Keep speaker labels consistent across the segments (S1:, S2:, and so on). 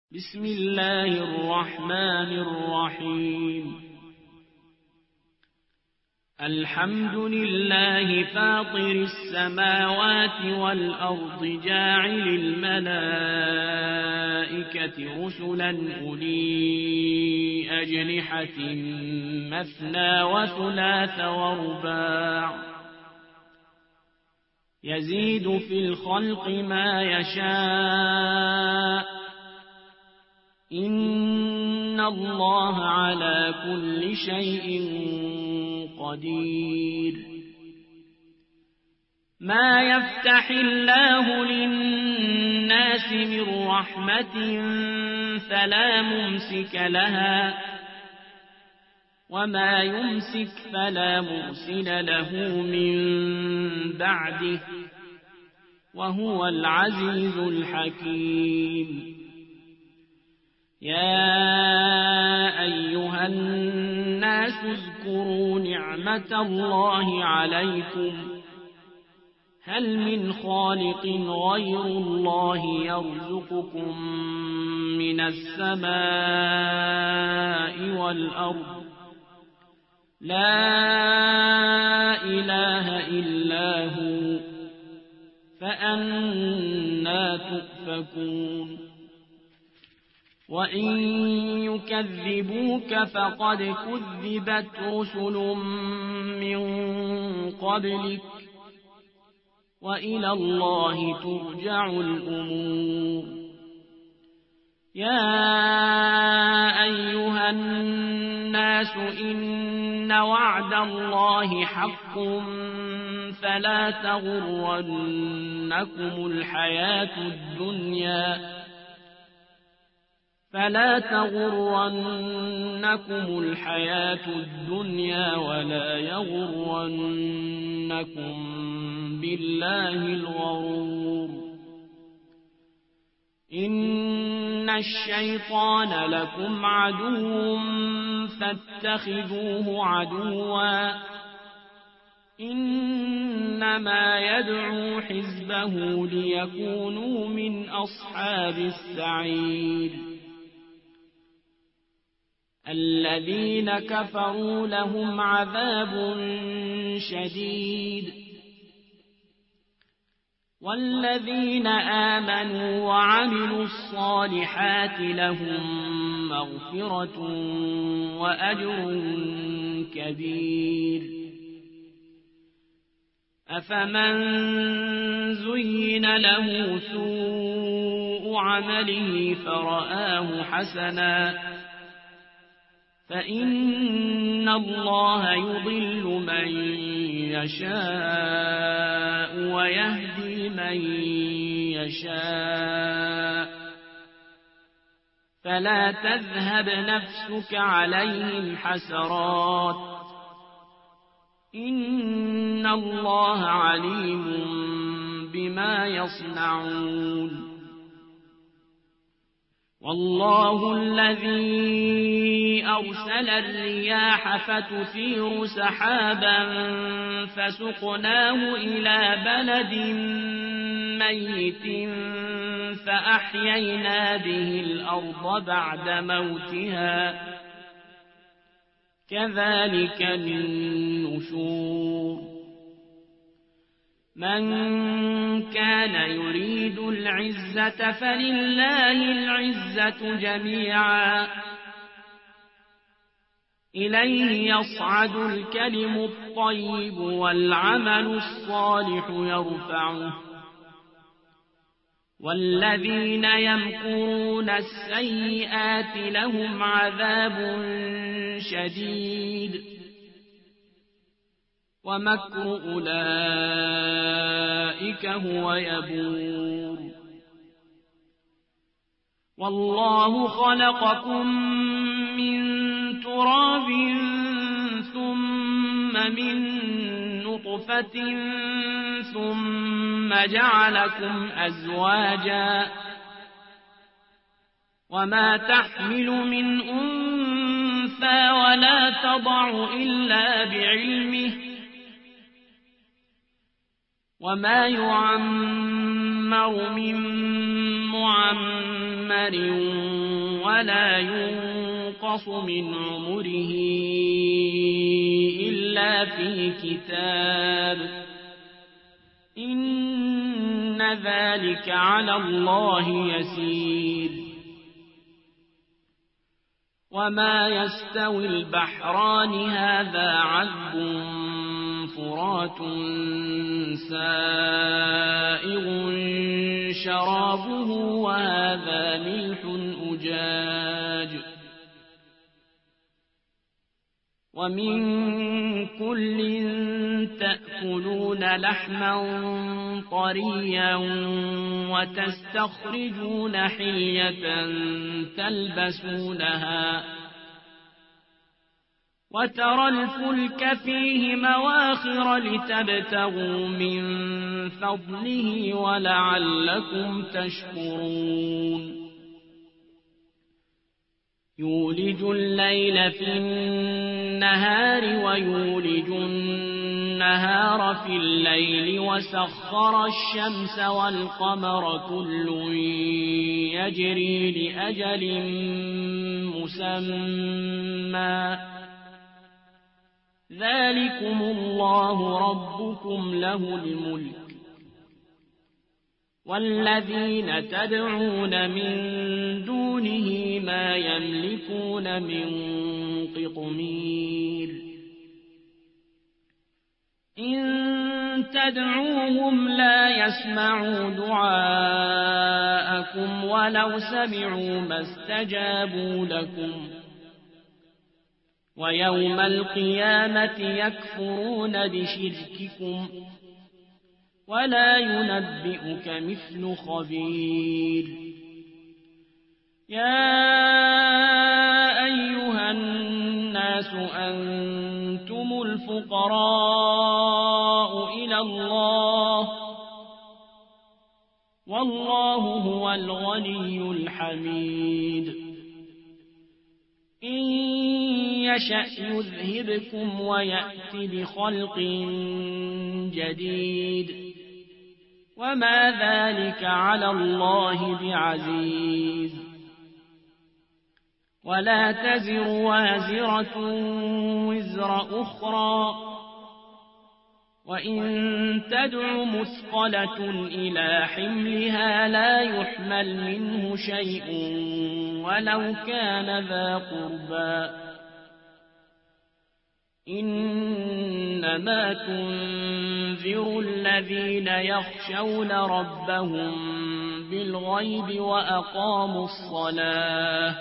S1: بسم الله الرحمن الرحيم الحمد لله فاطر السماوات والأرض جاعل الملائكة رسلا أولي أجنحة مثنى وثلاث ورباع يزيد في الخلق ما يشاء إن الله على كل شيء قدير ما يفتح الله للناس من رحمة فلا ممسك لها وما يمسك فلا مرسل له من بعده وهو العزيز الحكيم يا أيها الناس اذكروا نعمة الله عليكم هل من خالق غير الله يرزقكم من السماء والأرض لا إله إلا هو فأنى تؤفكون وإن يكذبوك فقد كذبت رسل من قبلك وإلى الله ترجع الأمور يا أيها الناس إن وعد الله حق فلا تغرنكم الحياة الدنيا ولا يغرنكم بالله الغرور إن الشيطان لكم عدو فاتخذوه عدوا إنما يدعو حزبه ليكونوا من أصحاب السعير الذين كفروا لهم عذاب شديد والذين آمنوا وعملوا الصالحات لهم مغفرة وأجر كبير أفمن زين له سوء عمله فرآه حسنا فإن الله يضل من يشاء ويهدي من يشاء فلا تذهب نفسك عليهم حسرات إن الله عليم بما يصنعون والله الذي أرسل الرياح فتثير سحابا فسقناه إلى بلد ميت فأحيينا به الأرض بعد موتها كذلك النشور من كان يريد العزة فلله العزة جميعا إليه يصعد الكلم الطيب والعمل الصالح يرفعه والذين يمكرون السيئات لهم عذاب شديد ومكر أولئك هو يبور والله خلقكم من تراب ثم من نطفة ثم جعلكم أزواجا وما تحمل من أنثى ولا تضع إلا بعلمه وما يعمر من معمر عمر ولا ينقص من عمره إلا في كتاب إن ذلك على الله يسير وما يستوي البحران هذا عذب فرات سائغ شرابه وهذا ملح أجاج ومن كل تأكلون لحما طريا وتستخرجون حلية تلبسونها وترى الفلك فيه مواخر لتبتغوا من فضله ولعلكم تشكرون يولج الليل في النهار ويولج النهار في الليل وسخر الشمس والقمر كل يجري لأجل مسمى ذلكم الله ربكم له الملك والذين تدعون من دونه ما يملكون من قطمير إن تدعوهم لا يسمعوا دعاءكم ولو سمعوا ما استجابوا لكم ويوم القيامة يكفرون بشرككم ولا ينبئك مثل خبير يا أيها الناس أنتم الفقراء إلى الله والله هو الغني الحميد إن يشأ يذهبكم ويأت بخلق جديد وما ذلك على الله بعزيز ولا تزر وازرة وزر أخرى وإن تدع مثقلة إلى حملها لا يحمل منه شيء ولو كان ذا قربى إنما تنذر الذين يخشون ربهم بالغيب وأقاموا الصلاة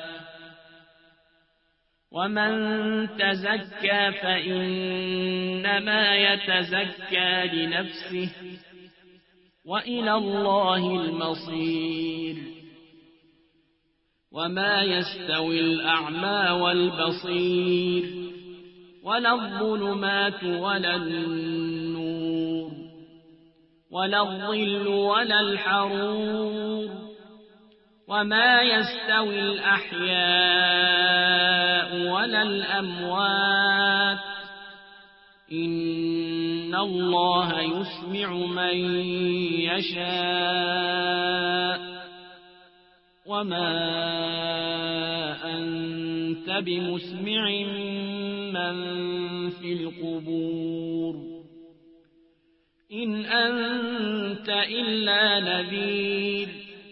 S1: ومن تزكى فإنما يتزكى لنفسه وإلى الله المصير وما يستوي الأعمى والبصير ولا الظلمات ولا النور ولا الظل ولا الحرور وما يستوي الأحياء ولا الأموات إن الله يسمع من يشاء وما أنت بمسمع من في القبور إن أنت إلا نذير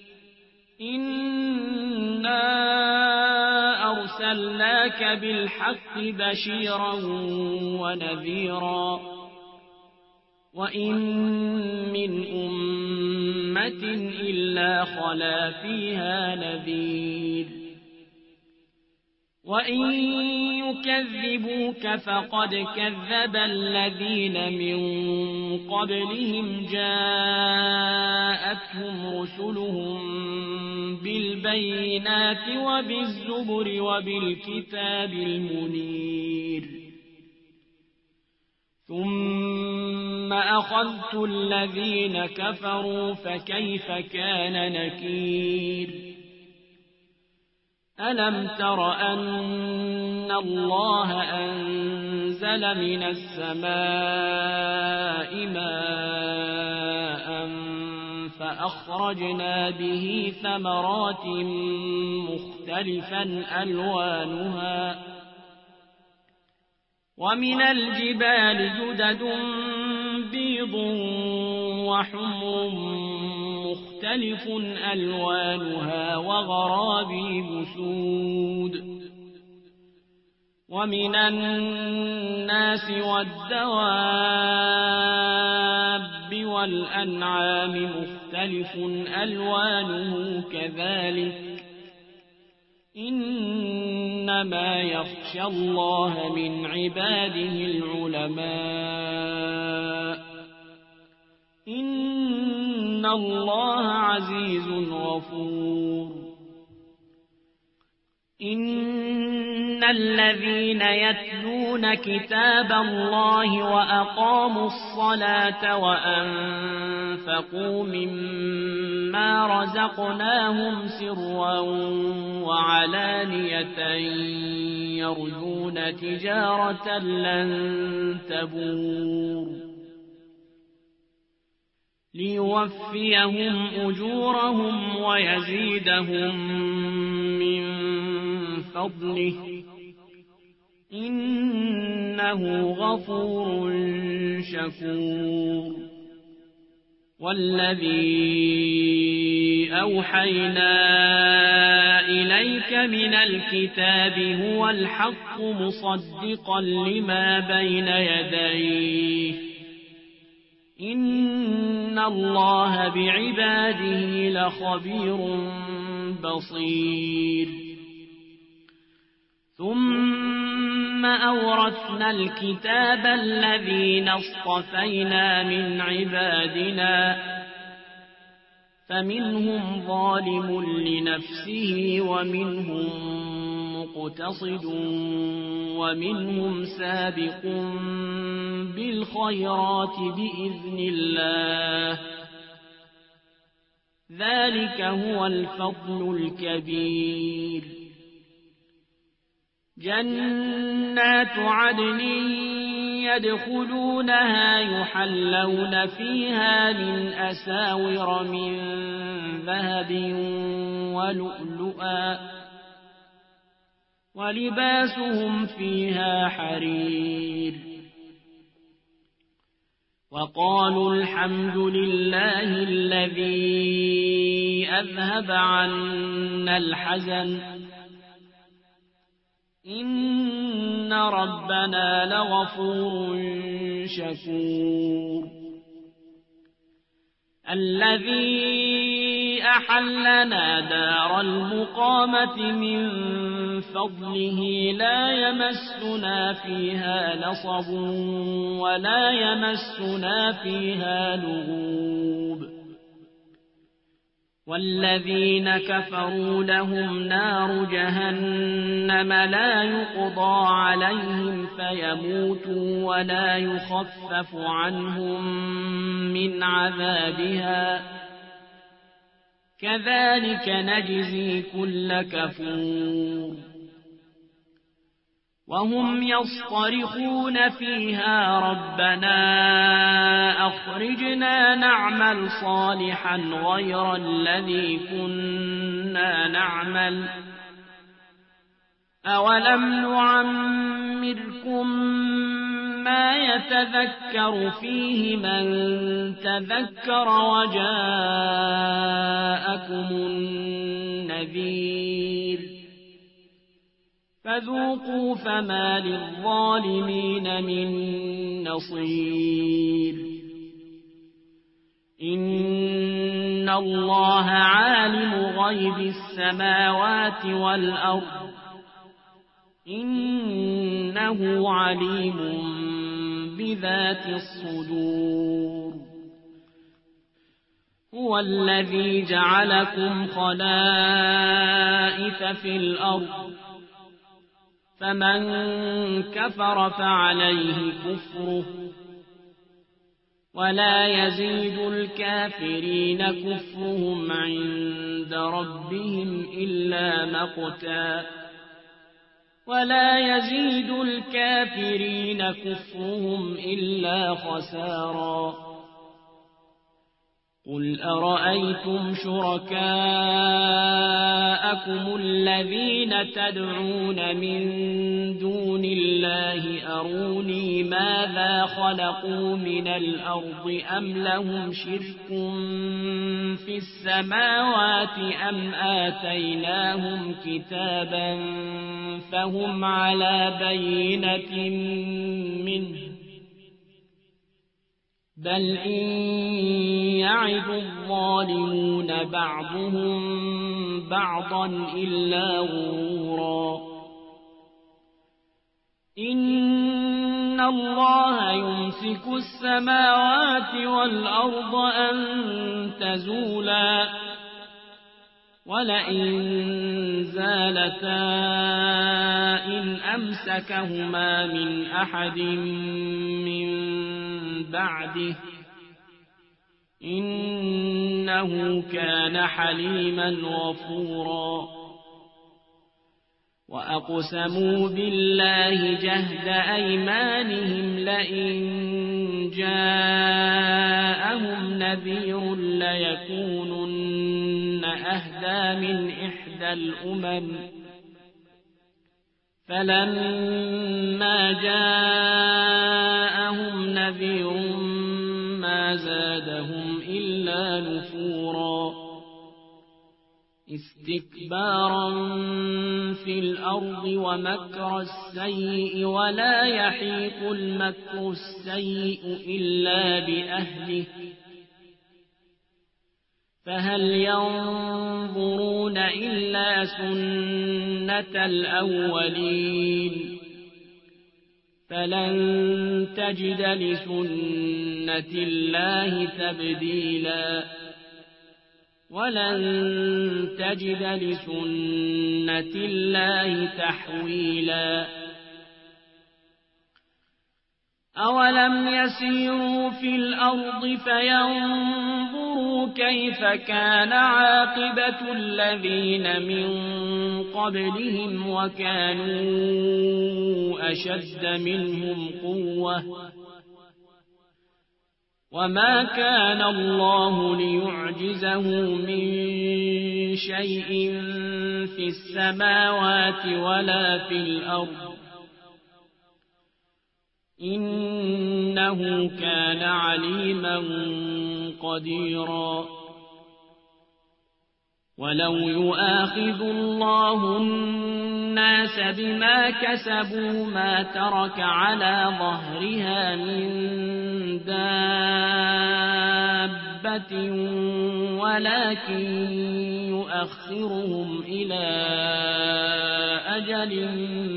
S1: إنا أرسلناك بالحق بشيرا ونذيرا وإن من أمة إلا خلا فيها نذير وإن يكذبوك فقد كذب الذين من قبلهم جاءتهم رسلهم بالبينات وبالزبر وبالكتاب المنير ثم أخذت الذين كفروا فكيف كان نكير ألم تر أن الله أنزل من السماء ماء فأخرجنا به ثمرات مختلفا ألوانها ومن الجبال جدد بيض وحمر مختلف ألوانها وغرابيب سود ومن الناس والدواب والأنعام مختلف ألوانه كذلك إنما يخشى الله من عباده العلماء إن الله عزيز غفور إن الذين يتلون كتاب الله وأقاموا الصلاة وأنفقوا مما رزقناهم سرا وعلانية يرجون تجارة لن تبور ليوفيهم أجورهم ويزيدهم من فضله إنه غفور شكور والذي أوحينا إليك من الكتاب هو الحق مصدقا لما بين يديه إن الله بعباده لخبير بصير ثم أورثنا الكتاب الذين اصطفينا من عبادنا فمنهم ظالم لنفسه ومنهم مقتصد ومنهم سابق بالخيرات بإذن الله ذلك هو الفضل الكبير جنات عدن يدخلونها يحلون فيها من أساور من ذهب ولؤلؤا ولباسهم فيها حرير وقالوا الحمد لله الذي أذهب عنا الحزن إن ربنا لغفور شكور الذي أحلنا دار المقامة من فضله لا يمسنا فيها نصب ولا يمسنا فيها لغوب والذين كفروا لهم نار جهنم لا يقضى عليهم فيموتوا ولا يخفف عنهم من عذابها كذلك نجزي كل كفور وهم يصطرخون فيها ربنا أخرجنا نعمل صالحا غير الذي كنا نعمل أولم نعمركم ما يتذكر فيه من تذكر وجاءكم النذير فذوقوا فما للظالمين من نصير إن الله عالم غيب السماوات والأرض إنه عليم بذات الصدور هو الذي جعلكم خلائف في الأرض فمن كفر فعليه كفره ولا يزيد الكافرين كفرهم عند ربهم إلا مقتا ولا يزيد الكافرين كفرهم إلا خسارا قل أرأيتم شركاءكم الذين تدعون من دون الله أروني ماذا خلقوا من الأرض أم لهم شرك في السماوات أم آتيناهم كتابا فهم على بينة منه بل إن يعد الظالمون بعضهم بعضا إلا غرورا إن الله يمسك السماوات والأرض أن تزولا ولئن زالتا إن أمسكهما من أحد من بعده إنه كان حليما غفورا وأقسموا بالله جهد أيمانهم لئن جاءهم نذير ليكونن أهدى من إحدى الأمم فلما جاءهم نذير ما زادهم إلا نفورا استكبارا في الأرض ومكر السيء ولا يحيق المكر السيء إلا بأهله فهل ينظرون إلا سنة الأولين فلن تجد لسنة الله تبديلا ولن تجد لسنة الله تحويلا أولم يسيروا في الأرض فينظروا كيف كان عاقبة الذين من قبلهم وكانوا أشد منهم قوة وما كان الله ليعجزه من شيء في السماوات ولا في الأرض إنه كان عليما قديرا ولو يؤاخذ الله الناس بما كسبوا ما ترك على ظهرها من دابة ولكن يؤخرهم إلى أجل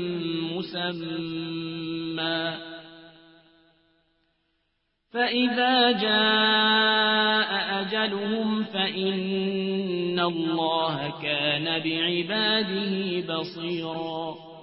S1: مسمى فإذا جاء أجلهم فإن الله كان بعباده بصيرا